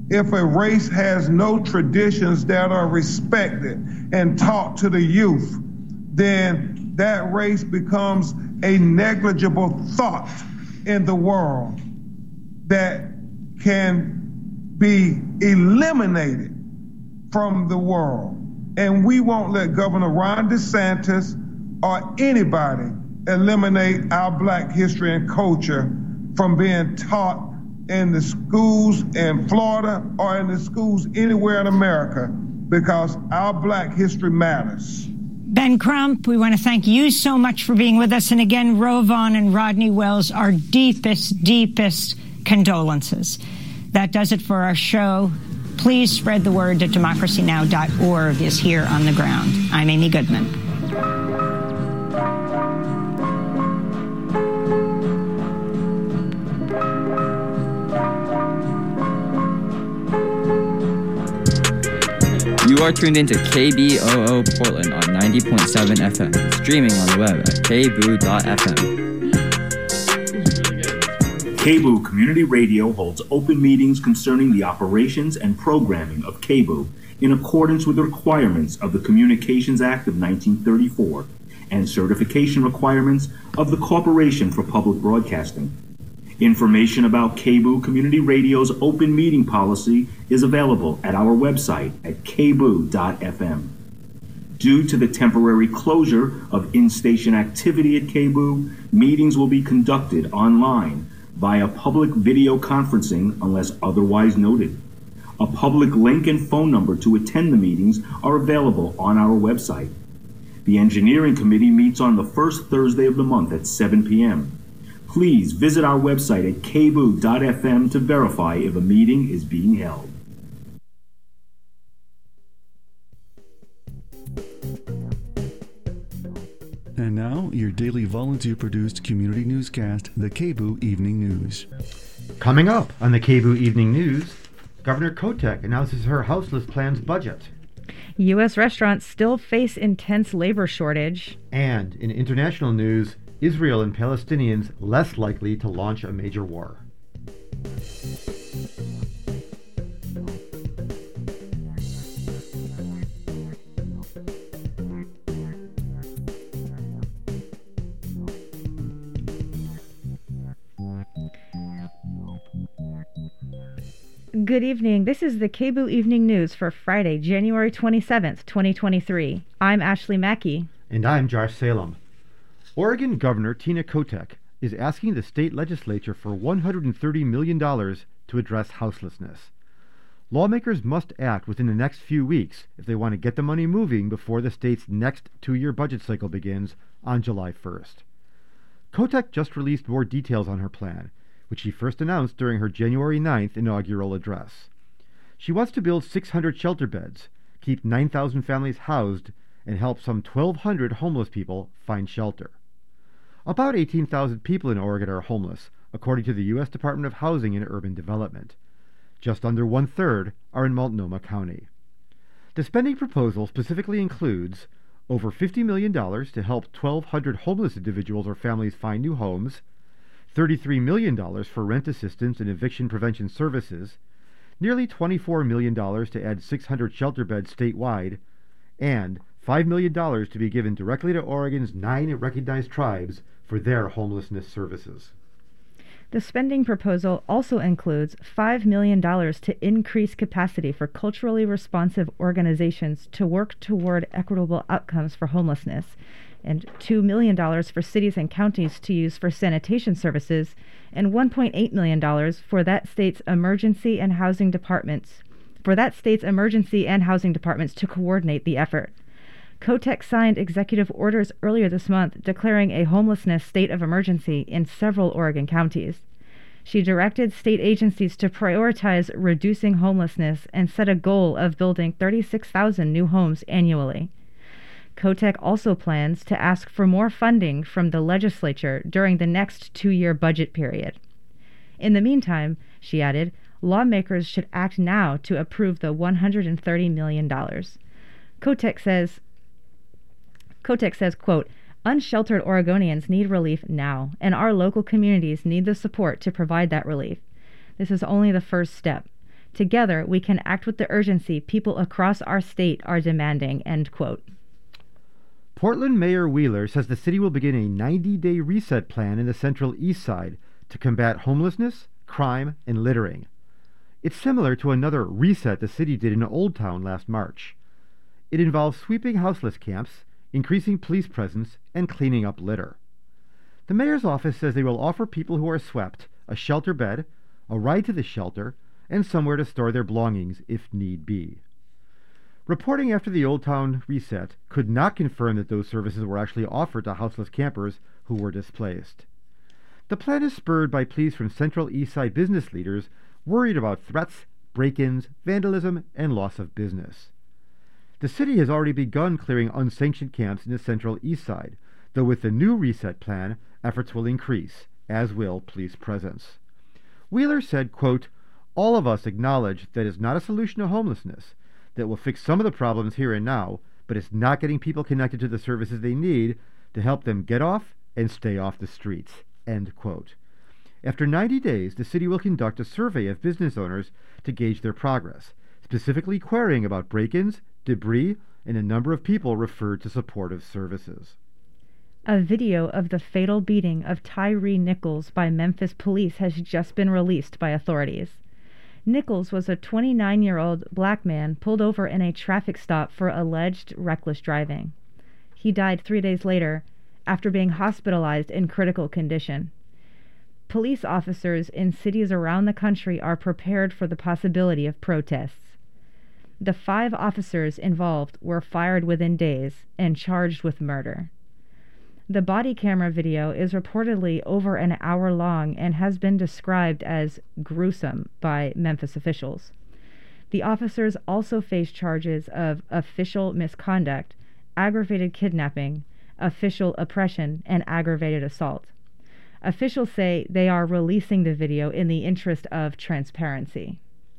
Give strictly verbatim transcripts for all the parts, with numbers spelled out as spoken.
If a race has no traditions that are respected and taught to the youth, then that race becomes a negligible thought in the world that can be eliminated from the world. And we won't let Governor Ron DeSantis or anybody eliminate our Black history and culture from being taught in the schools in Florida or in the schools anywhere in America, because our Black history matters. Ben Crump, we want to thank you so much for being with us. And again, Rovon and Rodney Wells, our deepest, deepest condolences. That does it for our show. Please spread the word that democracy now dot org is here on the ground. I'm Amy Goodman. You are tuned into K B O O Portland on ninety point seven F M, streaming on the web at k b o o dot f m. K B O O Community Radio holds open meetings concerning the operations and programming of K B O O in accordance with the requirements of the Communications Act of nineteen thirty-four and certification requirements of the Corporation for Public Broadcasting. Information about K B O O Community Radio's open meeting policy is available at our website at k b o o dot f m. Due to the temporary closure of in-station activity at K B O O, meetings will be conducted online via public video conferencing unless otherwise noted. A public link and phone number to attend the meetings are available on our website. The Engineering Committee meets on the first Thursday of the month at seven p.m. Please visit our website at k b o o dot f m to verify if a meeting is being held. And now, your daily volunteer-produced community newscast, the K B O O Evening News. Coming up on the K B O O Evening News, Governor Kotek announces her houseless plans budget. U S restaurants still face intense labor shortage. And in international news, Israel and Palestinians less likely to launch a major war. Good evening. This is the K B O O Evening News for Friday, January twenty-seventh, twenty twenty-three. I'm Ashley Mackey. And I'm Josh Salem. Oregon Governor Tina Kotek is asking the state legislature for one hundred thirty million dollars to address houselessness. Lawmakers must act within the next few weeks if they want to get the money moving before the state's next two-year budget cycle begins on July first. Kotek just released more details on her plan, which she first announced during her January ninth inaugural address. She wants to build six hundred shelter beds, keep nine thousand families housed, and help some twelve hundred homeless people find shelter. About eighteen thousand people in Oregon are homeless, according to the U S Department of Housing and Urban Development. Just under one-third are in Multnomah County. The spending proposal specifically includes over fifty million dollars to help twelve hundred homeless individuals or families find new homes, thirty-three million dollars for rent assistance and eviction prevention services, nearly twenty-four million dollars to add six hundred shelter beds statewide, and five million dollars to be given directly to Oregon's nine recognized tribes for their homelessness services. The spending proposal also includes five million dollars to increase capacity for culturally responsive organizations to work toward equitable outcomes for homelessness, and two million dollars for cities and counties to use for sanitation services, and one point eight million dollars for that state's emergency and housing departments, for that state's emergency and housing departments to coordinate the effort. Kotek signed executive orders earlier this month declaring a homelessness state of emergency in several Oregon counties. She directed state agencies to prioritize reducing homelessness and set a goal of building thirty-six thousand new homes annually. Kotek also plans to ask for more funding from the legislature during the next two-year budget period. In the meantime, she added, lawmakers should act now to approve the one hundred thirty million dollars. Kotek says, Kotek says, quote, unsheltered Oregonians need relief now, and our local communities need the support to provide that relief. This is only the first step. Together, we can act with the urgency people across our state are demanding, end quote. Portland Mayor Wheeler says the city will begin a ninety-day reset plan in the Central East Side to combat homelessness, crime, and littering. It's similar to another reset the city did in Old Town last March. It involves sweeping houseless camps, increasing police presence, and cleaning up litter. The mayor's office says they will offer people who are swept a shelter bed, a ride to the shelter, and somewhere to store their belongings if need be. Reporting after the Old Town reset could not confirm that those services were actually offered to houseless campers who were displaced. The plan is spurred by pleas from Central East Side business leaders worried about threats, break-ins, vandalism, and loss of business. The city has already begun clearing unsanctioned camps in the Central East Side, though with the new reset plan, efforts will increase, as will police presence. Wheeler said, quote, "All of us acknowledge that it's not a solution to homelessness, that will fix some of the problems here and now, but it's not getting people connected to the services they need to help them get off and stay off the streets," end quote. After ninety days, the city will conduct a survey of business owners to gauge their progress, specifically querying about break-ins, debris, and a number of people referred to supportive services. A video of the fatal beating of Tyree Nichols by Memphis police has just been released by authorities. Nichols was a twenty-nine-year-old black man pulled over in a traffic stop for alleged reckless driving. He died three days later after being hospitalized in critical condition. Police officers in cities around the country are prepared for the possibility of protests. The five officers involved were fired within days and charged with murder. The body camera video is reportedly over an hour long and has been described as gruesome by Memphis officials. The officers also face charges of official misconduct, aggravated kidnapping, official oppression, and aggravated assault. Officials say they are releasing the video in the interest of transparency.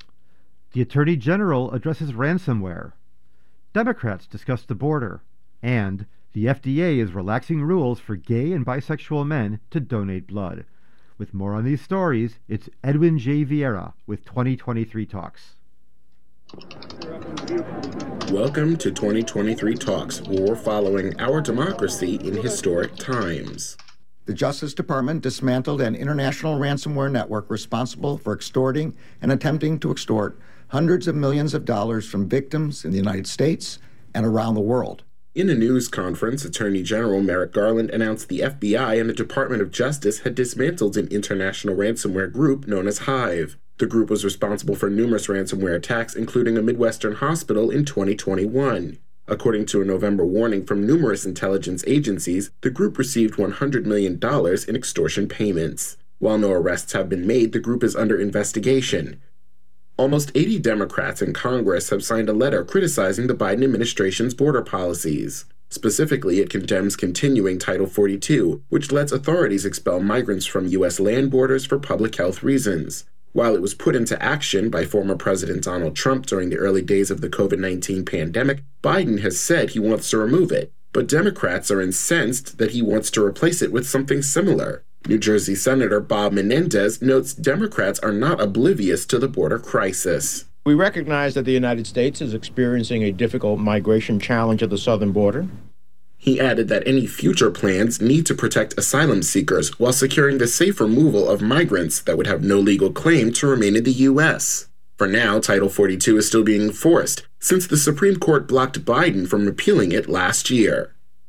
The Attorney General addresses ransomware. Democrats discuss the border. And the F D A is relaxing rules for gay and bisexual men to donate blood. With more on these stories, it's Edwin J. Vieira with twenty twenty-three Talks. Welcome to twenty twenty-three Talks, where we're following our democracy in historic times. The Justice Department dismantled an international ransomware network responsible for extorting and attempting to extort hundreds of millions of dollars from victims in the United States and around the world. In a news conference, Attorney General Merrick Garland announced the F B I and the Department of Justice had dismantled an international ransomware group known as Hive. The group was responsible for numerous ransomware attacks, including a Midwestern hospital in twenty twenty-one. According to a November warning from numerous intelligence agencies, the group received one hundred million dollars in extortion payments. While no arrests have been made, the group is under investigation. Almost eighty Democrats in Congress have signed a letter criticizing the Biden administration's border policies. Specifically, it condemns continuing Title forty-two, which lets authorities expel migrants from U S land borders for public health reasons. While it was put into action by former President Donald Trump during the early days of the COVID nineteen pandemic, Biden has said he wants to remove it, but Democrats are incensed that he wants to replace it with something similar. New Jersey Senator Bob Menendez notes Democrats are not oblivious to the border crisis. We recognize that the United States is experiencing a difficult migration challenge at the southern border. He added that any future plans need to protect asylum seekers while securing the safe removal of migrants that would have no legal claim to remain in the U S. For now, Title forty-two is still being enforced, since the Supreme Court blocked Biden from repealing it last year.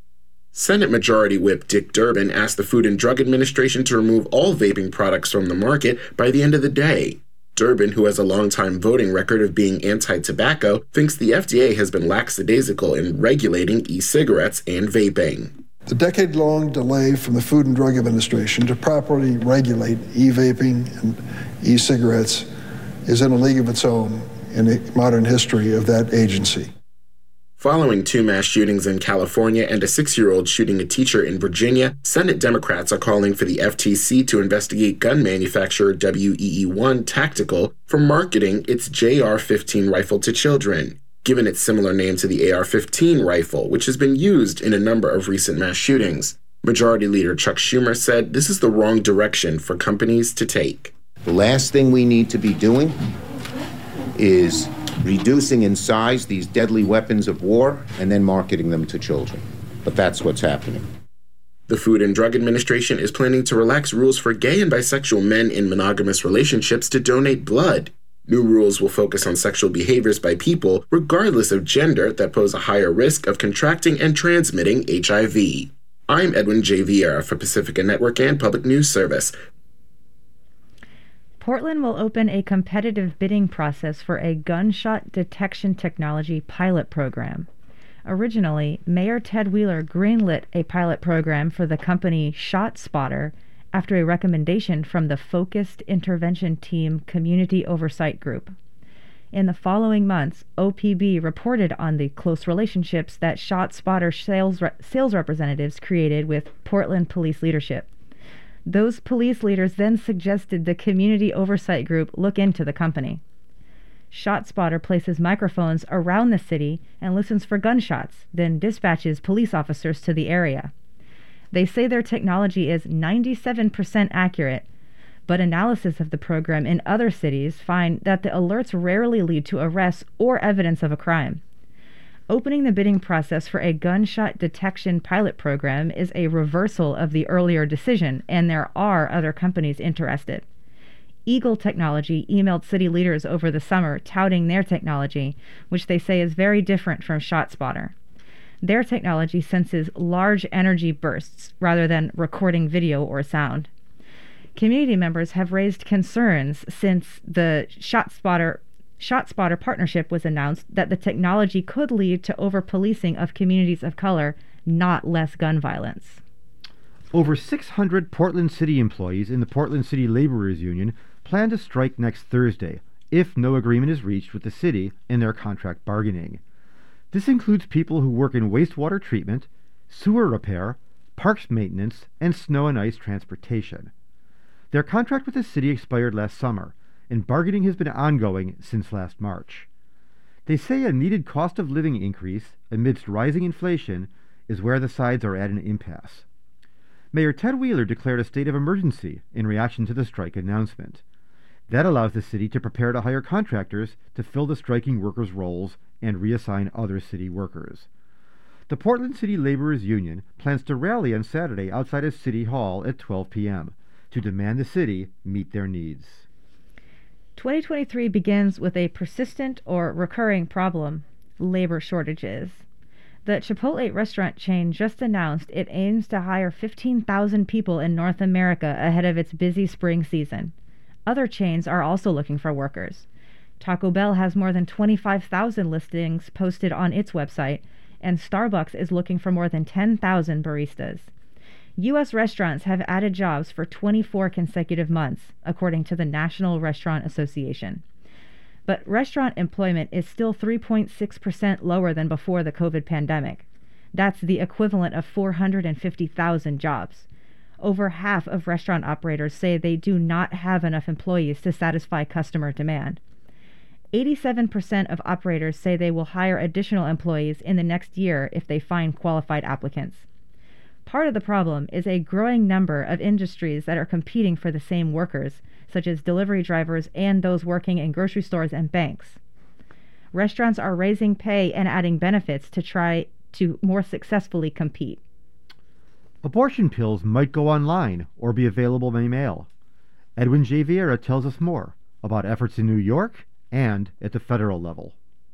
Senate Majority Whip Dick Durbin asked the Food and Drug Administration to remove all vaping products from the market by the end of the day. Durbin, who has a long-time voting record of being anti-tobacco, thinks the F D A has been lackadaisical in regulating e-cigarettes and vaping. The decade-long delay from the Food and Drug Administration to properly regulate e-vaping and e-cigarettes is in a league of its own in the modern history of that agency. Following two mass shootings in California and a six-year-old shooting a teacher in Virginia, Senate Democrats are calling for the F T C to investigate gun manufacturer W E E one Tactical for marketing its J R fifteen rifle to children, given its similar name to the A R fifteen rifle, which has been used in a number of recent mass shootings. Majority Leader Chuck Schumer said this is the wrong direction for companies to take. The last thing we need to be doing is reducing in size these deadly weapons of war and then marketing them to children. But that's what's happening. The Food and Drug Administration is planning to relax rules for gay and bisexual men in monogamous relationships to donate blood. New rules will focus on sexual behaviors by people, regardless of gender, that pose a higher risk of contracting and transmitting H I V. I'm Edwin J. Vieira for Pacifica Network and Public News Service. Portland will open a competitive bidding process for a gunshot detection technology pilot program. Originally, Mayor Ted Wheeler greenlit a pilot program for the company ShotSpotter after a recommendation from the Focused Intervention Team Community Oversight Group. In the following months, O P B reported on the close relationships that ShotSpotter sales, re- sales representatives created with Portland police leadership. Those police leaders then suggested the Community Oversight Group look into the company. ShotSpotter places microphones around the city and listens for gunshots, then dispatches police officers to the area. They say their technology is ninety-seven percent accurate, but analysis of the program in other cities find that the alerts rarely lead to arrests or evidence of a crime. Opening the bidding process for a gunshot detection pilot program is a reversal of the earlier decision, and there are other companies interested. Eagle Technology emailed city leaders over the summer touting their technology, which they say is very different from ShotSpotter. Their technology senses large energy bursts rather than recording video or sound. Community members have raised concerns since the ShotSpotter ShotSpotter partnership was announced that the technology could lead to over-policing of communities of color, not less gun violence. Over six hundred Portland City employees in the Portland City Laborers Union plan to strike next Thursday if no agreement is reached with the city in their contract bargaining. This includes people who work in wastewater treatment, sewer repair, parks maintenance, and snow and ice transportation. Their contract with the city expired last summer, and bargaining has been ongoing since last March. They say a needed cost of living increase amidst rising inflation is where the sides are at an impasse. Mayor Ted Wheeler declared a state of emergency in reaction to the strike announcement. That allows the city to prepare to hire contractors to fill the striking workers' roles and reassign other city workers. The Portland City Laborers Union plans to rally on Saturday outside of City Hall at twelve p.m. to demand the city meet their needs. twenty twenty-three begins with a persistent or recurring problem: labor shortages. The Chipotle restaurant chain just announced it aims to hire fifteen thousand people in North America ahead of its busy spring season. Other chains are also looking for workers. Taco Bell has more than twenty-five thousand listings posted on its website, and Starbucks is looking for more than ten thousand baristas. U S restaurants have added jobs for twenty-four consecutive months, according to the National Restaurant Association. But restaurant employment is still three point six percent lower than before the COVID pandemic. That's the equivalent of four hundred fifty thousand jobs. Over half of restaurant operators say they do not have enough employees to satisfy customer demand. eighty-seven percent of operators say they will hire additional employees in the next year if they find qualified applicants. Part of the problem is a growing number of industries that are competing for the same workers, such as delivery drivers and those working in grocery stores and banks. Restaurants are raising pay and adding benefits to try to more successfully compete. Abortion pills might go online or be available by mail. Edwin J. Vieira tells us more about efforts in New York and at the federal level.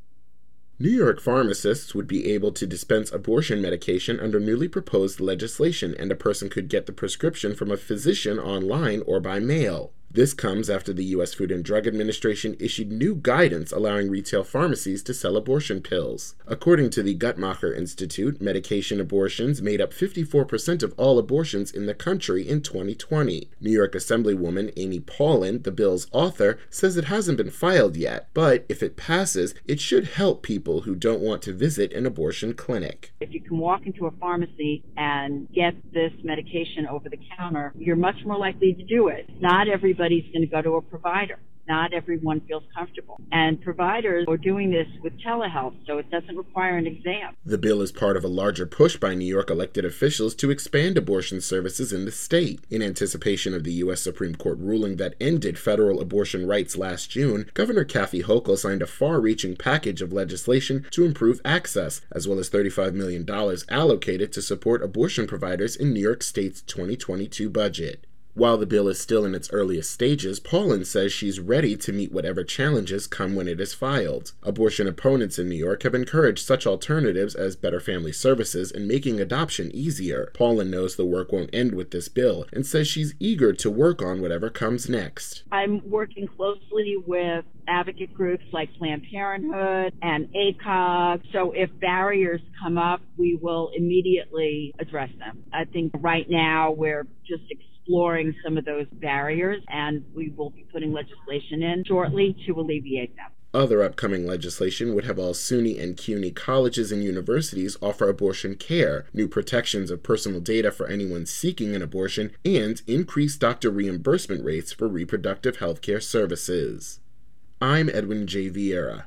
New York pharmacists would be able to dispense abortion medication under newly proposed legislation, and a person could get the prescription from a physician online or by mail. This comes after the U S Food and Drug Administration issued new guidance allowing retail pharmacies to sell abortion pills. According to the Guttmacher Institute, medication abortions made up fifty-four percent of all abortions in the country in twenty twenty. New York Assemblywoman Amy Paulin, the bill's author, says it hasn't been filed yet, but if it passes, it should help people who don't want to visit an abortion clinic. If you can walk into a pharmacy and get this medication over the counter, you're much more likely to do it. Not everybody Everybody's going to go to a provider. not everyone feels comfortable. And providers are doing this with telehealth, so it doesn't require an exam. The bill is part of a larger push by New York elected officials to expand abortion services in the state. In anticipation of the U S Supreme Court ruling that ended federal abortion rights last June, Governor Kathy Hochul signed a far-reaching package of legislation to improve access, as well as thirty-five million dollars allocated to support abortion providers in New York State's twenty twenty-two budget. While the bill is still in its earliest stages, Paulin says she's ready to meet whatever challenges come when it is filed. Abortion opponents in New York have encouraged such alternatives as better family services and making adoption easier. Paulin knows the work won't end with this bill and says she's eager to work on whatever comes next. I'm working closely with advocate groups like Planned Parenthood and A C O G. So if barriers come up, we will immediately address them. I think right now we're just exploring some of those barriers, and we will be putting legislation in shortly to alleviate them. Other upcoming legislation would have all SUNY and CUNY colleges and universities offer abortion care, new protections of personal data for anyone seeking an abortion, and increased doctor reimbursement rates for reproductive health care services. I'm Edwin J. Vieira.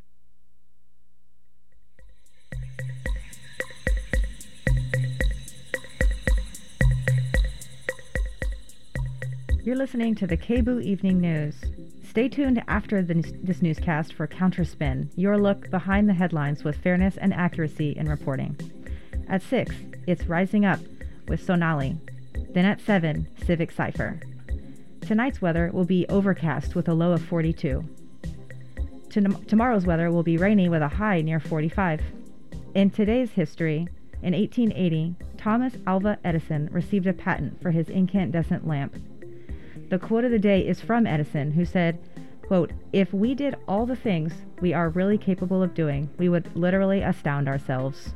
You're listening to the K B O O Evening News. Stay tuned after the, this newscast for Counterspin, your look behind the headlines with fairness and accuracy in reporting. At six, it's Rising Up with Sonali. Then at seven, Civic Cypher. Tonight's weather will be overcast with a low of forty-two. Tom- tomorrow's weather will be rainy with a high near forty-five. In today's history, in eighteen eighty, Thomas Alva Edison received a patent for his incandescent lamp. The quote of the day is from Edison, who said, quote, "If we did all the things we are really capable of doing, we would literally astound ourselves."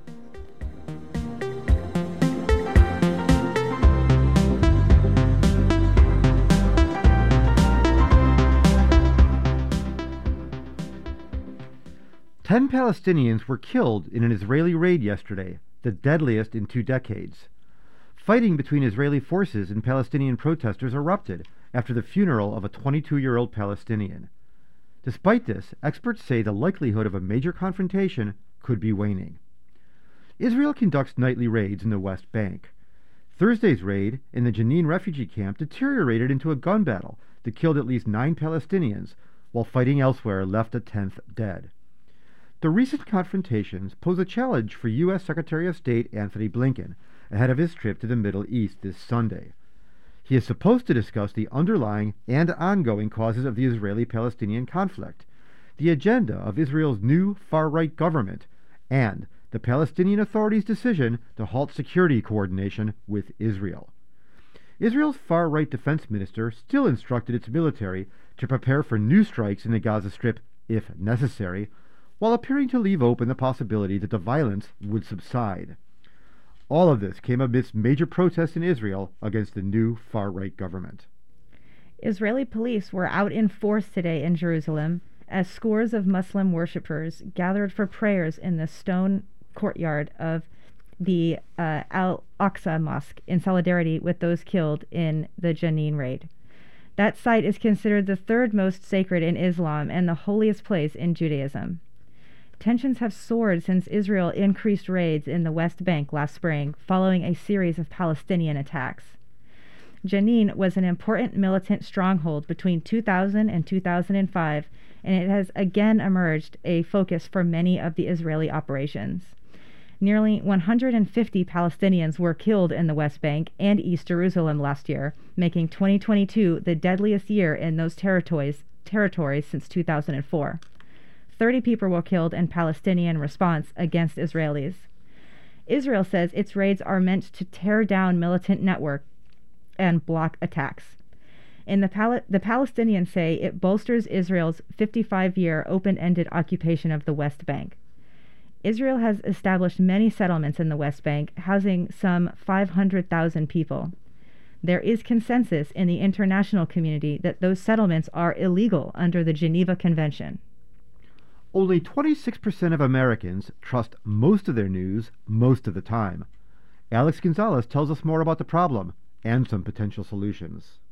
Ten Palestinians were killed in an Israeli raid yesterday, the deadliest in two decades. Fighting between Israeli forces and Palestinian protesters erupted after the funeral of a twenty-two-year-old Palestinian. Despite this, experts say the likelihood of a major confrontation could be waning. Israel conducts nightly raids in the West Bank. Thursday's raid in the Jenin refugee camp deteriorated into a gun battle that killed at least nine Palestinians, while fighting elsewhere left a tenth dead. The recent confrontations pose a challenge for U S Secretary of State Anthony Blinken ahead of his trip to the Middle East this Sunday. He is supposed to discuss the underlying and ongoing causes of the Israeli-Palestinian conflict, the agenda of Israel's new far-right government, and the Palestinian Authority's decision to halt security coordination with Israel. Israel's far-right defense minister still instructed its military to prepare for new strikes in the Gaza Strip if necessary, while appearing to leave open the possibility that the violence would subside. All of this came amidst major protests in Israel against the new far-right government. Israeli police were out in force today in Jerusalem as scores of Muslim worshippers gathered for prayers in the stone courtyard of the uh, Al-Aqsa Mosque in solidarity with those killed in the Jenin raid. That site is considered the third most sacred in Islam and the holiest place in Judaism. Tensions have soared since Israel increased raids in the West Bank last spring, following a series of Palestinian attacks. Jenin was an important militant stronghold between two thousand and two thousand five, and it has again emerged a focus for many of the Israeli operations. Nearly one hundred fifty Palestinians were killed in the West Bank and East Jerusalem last year, making twenty twenty-two the deadliest year in those territories, territories since two thousand four. thirty people were killed in Palestinian response against Israelis. Israel says its raids are meant to tear down militant networks and block attacks. In the, Pal- the Palestinians say it bolsters Israel's fifty-five-year open-ended occupation of the West Bank. Israel has established many settlements in the West Bank, housing some five hundred thousand people. There is consensus in the international community that those settlements are illegal under the Geneva Convention. Only twenty-six percent of Americans trust most of their news most of the time. Alex Gonzalez tells us more about the problem and some potential solutions.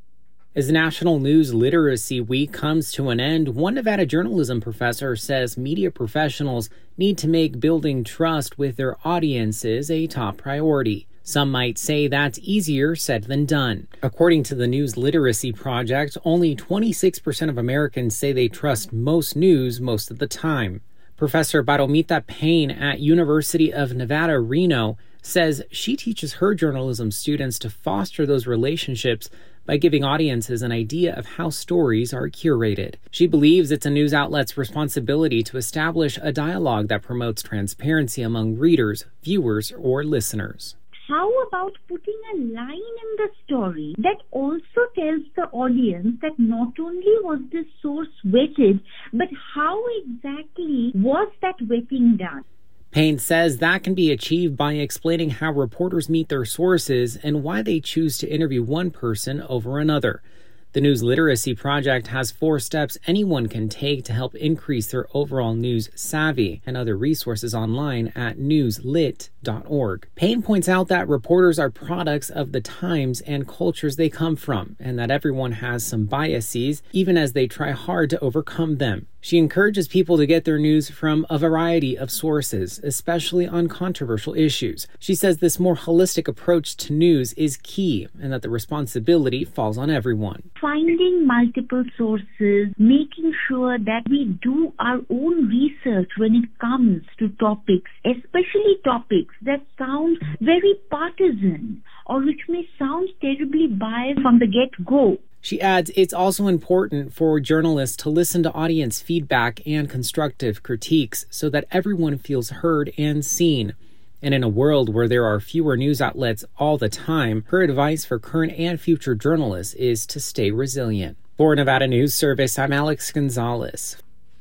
As National News Literacy Week comes to an end, one Nevada journalism professor says media professionals need to make building trust with their audiences a top priority. Some might say that's easier said than done. According to the News Literacy Project, only twenty-six percent of Americans say they trust most news most of the time. Professor Baromita Payne at University of Nevada, Reno, says she teaches her journalism students to foster those relationships by giving audiences an idea of how stories are curated. She believes it's a news outlet's responsibility to establish a dialogue that promotes transparency among readers, viewers, or listeners. How about putting a line in the story that also tells the audience that not only was this source vetted, but how exactly was that vetting done? Payne says that can be achieved by explaining how reporters meet their sources and why they choose to interview one person over another. The News Literacy Project has four steps anyone can take to help increase their overall news savvy, and other resources online at newslit dot org. Payne points out that reporters are products of the times and cultures they come from, and that everyone has some biases, even as they try hard to overcome them. She encourages people to get their news from a variety of sources, especially on controversial issues. She says this more holistic approach to news is key, and that the responsibility falls on everyone. Finding multiple sources, making sure that we do our own research when it comes to topics, especially topics that sound very partisan or which may sound terribly biased from the get-go. She adds it's also important for journalists to listen to audience feedback and constructive critiques so that everyone feels heard and seen. And in a world where there are fewer news outlets all the time, her advice for current and future journalists is to stay resilient. For Nevada News Service, I'm Alex Gonzalez.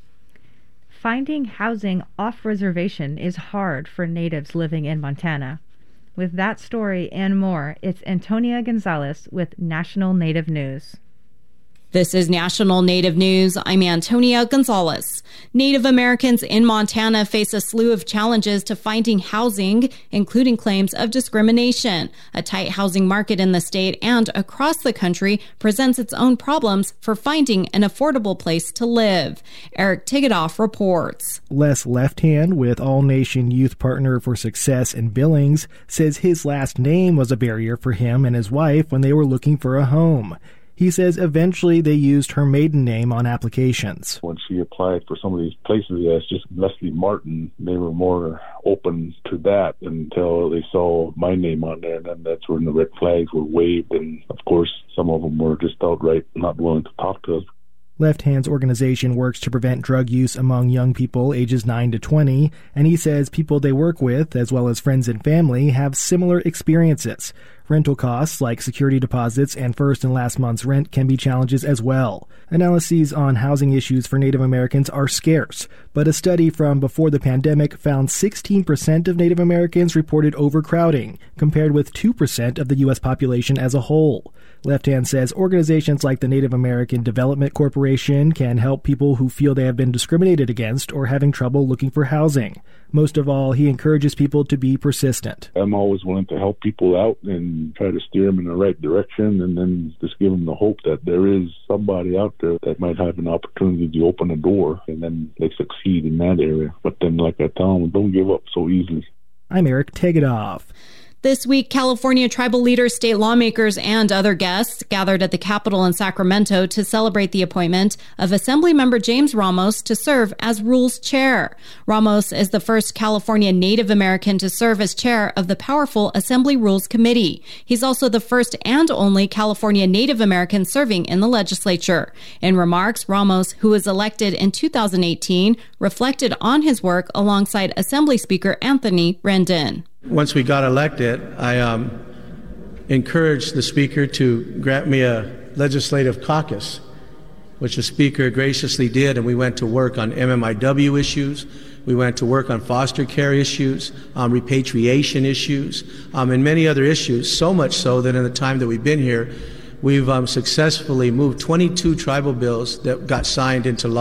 Finding housing off reservation is hard for natives living in Montana. With that story and more, it's Antonia Gonzalez with National Native News. This is National Native News. I'm Antonia Gonzalez. Native Americans in Montana face a slew of challenges to finding housing, including claims of discrimination. A tight housing market in the state and across the country presents its own problems for finding an affordable place to live. Eric Tigadoff reports. Les Lefthand, with All Nation Youth Partner for Success in Billings, says his last name was a barrier for him and his wife when they were looking for a home. He says eventually they used her maiden name on applications. When she applied for some of these places as just Leslie Martin, they were more open to that until they saw my name on there, and then that's when the red flags were waved, and of course some of them were just outright not willing to talk to us. Left Hand's organization works to prevent drug use among young people ages nine to twenty, and he says people they work with, as well as friends and family, have similar experiences. Rental costs, like security deposits and first and last month's rent, can be challenges as well. Analyses on housing issues for Native Americans are scarce, but a study from before the pandemic found sixteen percent of Native Americans reported overcrowding, compared with two percent of the U S population as a whole. Left Hand says organizations like the Native American Development Corporation can help people who feel they have been discriminated against or having trouble looking for housing. Most of all, he encourages people to be persistent. I'm always willing to help people out and try to steer them in the right direction, and then just give them the hope that there is somebody out there that might have an opportunity to open a door, and then they succeed in that area. But then, like I tell them, don't give up so easily. I'm Eric Tegedoff. This week, California tribal leaders, state lawmakers, and other guests gathered at the Capitol in Sacramento to celebrate the appointment of Assemblymember James Ramos to serve as Rules Chair. Ramos is the first California Native American to serve as chair of the powerful Assembly Rules Committee. He's also the first and only California Native American serving in the legislature. In remarks, Ramos, who was elected in two thousand eighteen, reflected on his work alongside Assembly Speaker Anthony Rendon. Once we got elected, I um, encouraged the Speaker to grant me a legislative caucus, which the Speaker graciously did, and we went to work on M M I W issues, we went to work on foster care issues, um, repatriation issues, um, and many other issues, so much so that in the time that we've been here, we've um, successfully moved twenty-two tribal bills that got signed into law.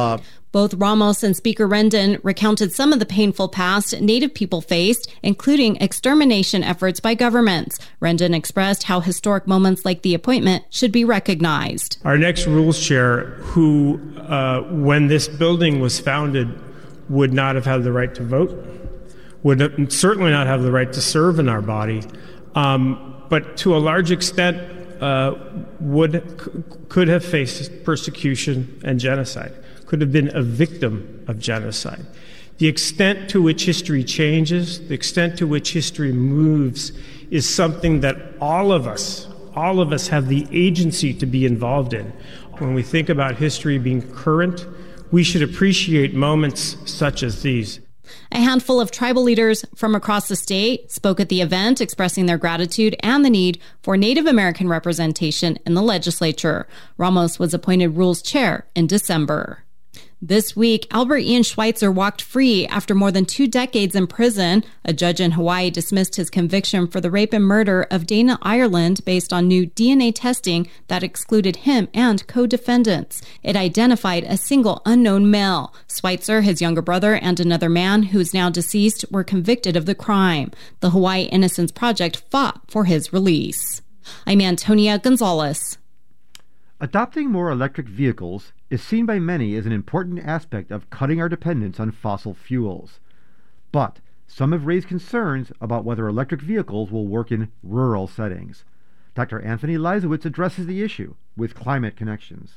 Both Ramos and Speaker Rendon recounted some of the painful past Native people faced, including extermination efforts by governments. Rendon expressed how historic moments like the appointment should be recognized. Our next rules chair, who, uh, when this building was founded, would not have had the right to vote, would certainly not have the right to serve in our body, um, but to a large extent uh, would could have faced persecution and genocide, could have been a victim of genocide. The extent to which history changes, the extent to which history moves, is something that all of us, all of us have the agency to be involved in. When we think about history being current, we should appreciate moments such as these. A handful of tribal leaders from across the state spoke at the event, expressing their gratitude and the need for Native American representation in the legislature. Ramos was appointed Rules Chair in December. This week, Albert Ian Schweitzer walked free after more than two decades in prison. A judge in Hawaii dismissed his conviction for the rape and murder of Dana Ireland based on new D N A testing that excluded him and co-defendants. It identified a single unknown male. Schweitzer, his younger brother, and another man who is now deceased were convicted of the crime. The Hawaii Innocence Project fought for his release. I'm Antonia Gonzalez. Adopting more electric vehicles is seen by many as an important aspect of cutting our dependence on fossil fuels. But some have raised concerns about whether electric vehicles will work in rural settings. Doctor Anthony Leisowitz addresses the issue with Climate Connections.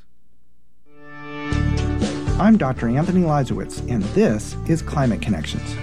I'm Doctor Anthony Leisowitz, and this is Climate Connections.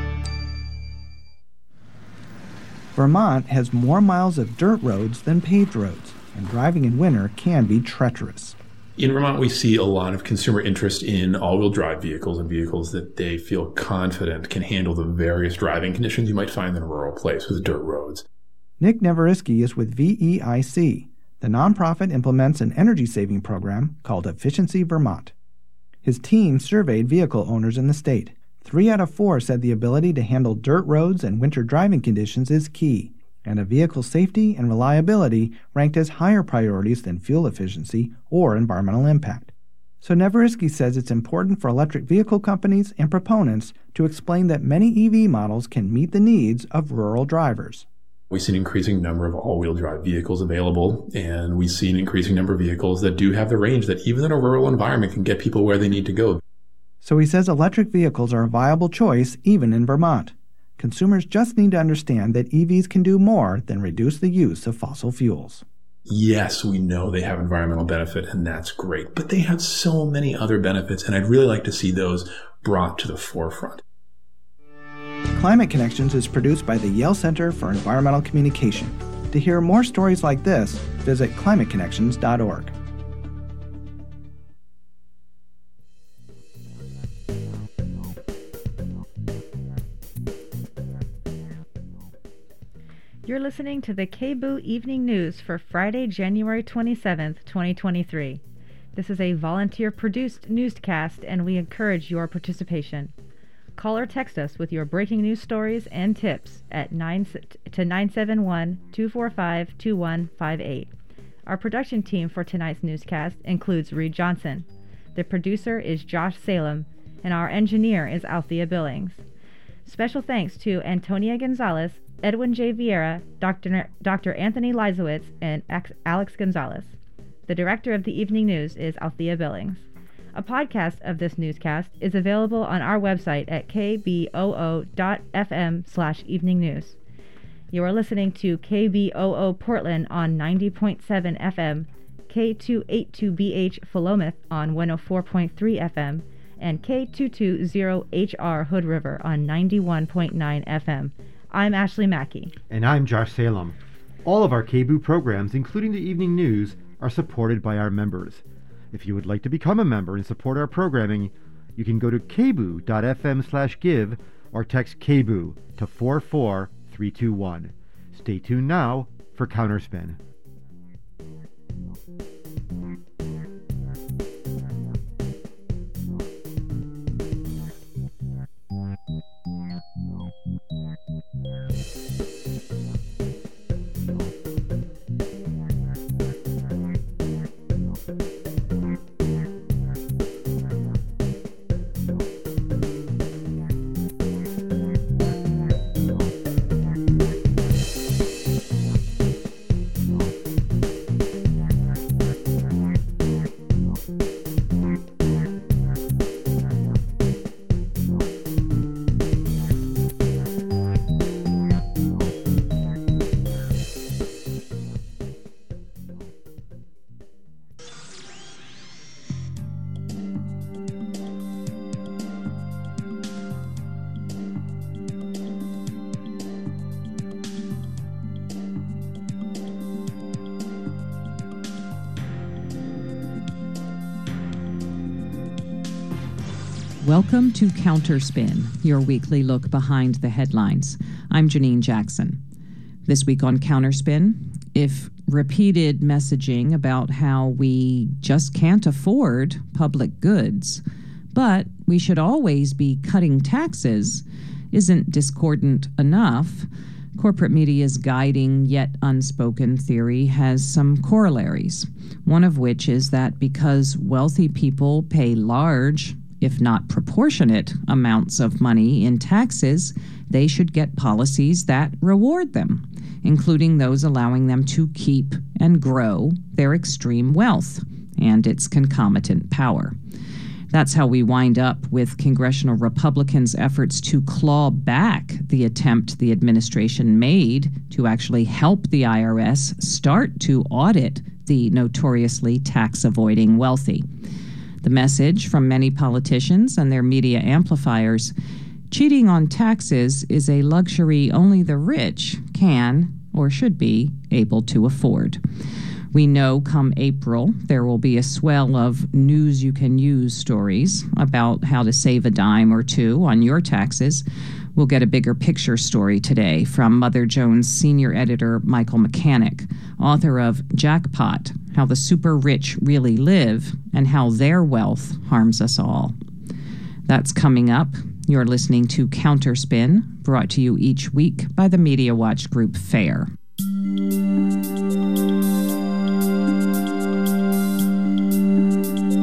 Vermont has more miles of dirt roads than paved roads, and driving in winter can be treacherous. In Vermont, we see a lot of consumer interest in all-wheel drive vehicles and vehicles that they feel confident can handle the various driving conditions you might find in a rural place with dirt roads. Nick Neveriski is with V E I C. The nonprofit implements an energy-saving program called Efficiency Vermont. His team surveyed vehicle owners in the state. Three out of four said the ability to handle dirt roads and winter driving conditions is key, and a vehicle's safety and reliability ranked as higher priorities than fuel efficiency or environmental impact. So Neveriski says it's important for electric vehicle companies and proponents to explain that many E V models can meet the needs of rural drivers. We see an increasing number of all-wheel drive vehicles available, and we see an increasing number of vehicles that do have the range that even in a rural environment can get people where they need to go. So he says electric vehicles are a viable choice even in Vermont. Consumers just need to understand that E Vs can do more than reduce the use of fossil fuels. Yes, we know they have environmental benefit, and that's great, but they have so many other benefits, and I'd really like to see those brought to the forefront. Climate Connections is produced by the Yale Center for Environmental Communication. To hear more stories like this, visit climate connections dot org. You're listening to the K B O O Evening News for Friday, January twenty-seventh, twenty twenty-three. This is a volunteer-produced newscast, and we encourage your participation. Call or text us with your breaking news stories and tips at nine to nine seven one, two four five, two one five eight. Our production team for tonight's newscast includes Reed Johnson. The producer is Josh Salem, and our engineer is Althea Billings. Special thanks to Antonia Gonzalez, Edwin J. Vieira, Doctor Doctor Anthony Leisowitz, and Alex Gonzalez. The director of the evening news is Althea Billings. A podcast of this newscast is available on our website at k b o o dot f m slash evening news. You are listening to K B O O Portland on ninety point seven F M, K two eighty-two B H Philomath on one oh four point three F M, and K two twenty H R Hood River on ninety-one point nine F M. I'm Ashley Mackey. And I'm Josh Salem. All of our K B O O programs, including the evening news, are supported by our members. If you would like to become a member and support our programming, you can go to k b o o dot f m slash give or text K B O O to four four three two one. Stay tuned now for Counterspin. Welcome to Counterspin, your weekly look behind the headlines. I'm Janine Jackson. This week on Counterspin, if repeated messaging about how we just can't afford public goods, but we should always be cutting taxes, isn't discordant enough, corporate media's guiding yet unspoken theory has some corollaries, one of which is that because wealthy people pay large, if not proportionate, amounts of money in taxes, they should get policies that reward them, including those allowing them to keep and grow their extreme wealth and its concomitant power. That's how we wind up with congressional Republicans' efforts to claw back the attempt the administration made to actually help the I R S start to audit the notoriously tax-avoiding wealthy. The message from many politicians and their media amplifiers: cheating on taxes is a luxury only the rich can or should be able to afford. We know come April there will be a swell of news you can use stories about how to save a dime or two on your taxes. We'll get a bigger picture story today from Mother Jones senior editor Michael Mechanic, author of Jackpot: How the Super Rich Really Live and How Their Wealth Harms Us All. That's coming up. You're listening to Counterspin, brought to you each week by the Media Watch Group FAIR.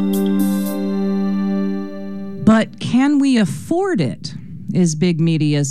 But can we afford it? Is big media's